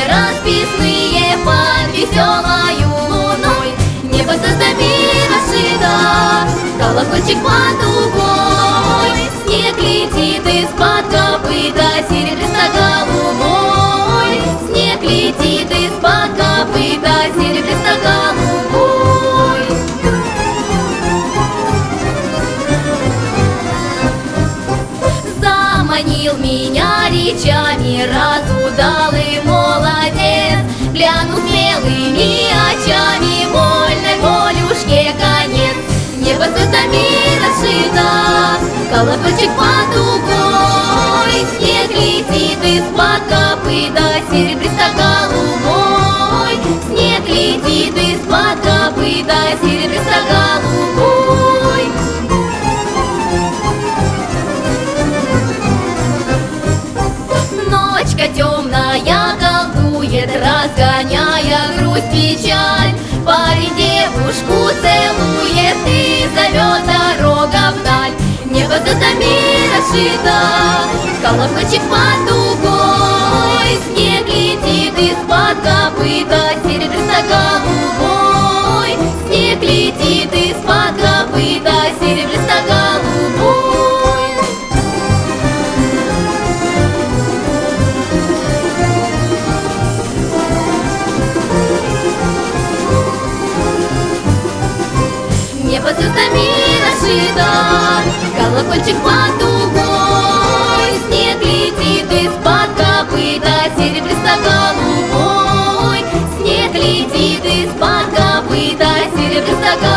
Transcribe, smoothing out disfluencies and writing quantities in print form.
расписные под веселою луной. Небо звездами расшито, колокольчик под дугой. Снег летит из-под копыта, серебристо-голубой. Снег летит из-под копыта, серебристо-голубой. Заманил меня речами разудалый молодец, глянул смелыми очами, вольной волюшке конец. Небо звездами расшито, колокольчик под дугой. Снег летит из-под копыта, серебристо-голубой. Снег летит из-под копыта, серебристо-голубой. Ночка темная колдует, разгоняя грусть, печаль. Парень девушку целует и зовет дорога вдаль. Небо звездами расшито, колокольчик под дугой. Снег летит из-под копыта, серебристо-голубой. Снег летит из-под копыта, серебристо-голубой. Небо звездами расшито, колокольчик под дугой. Снег летит из-под копыта, серебристо-голубой. Снег летит из-под копыта, серебристо-голубой.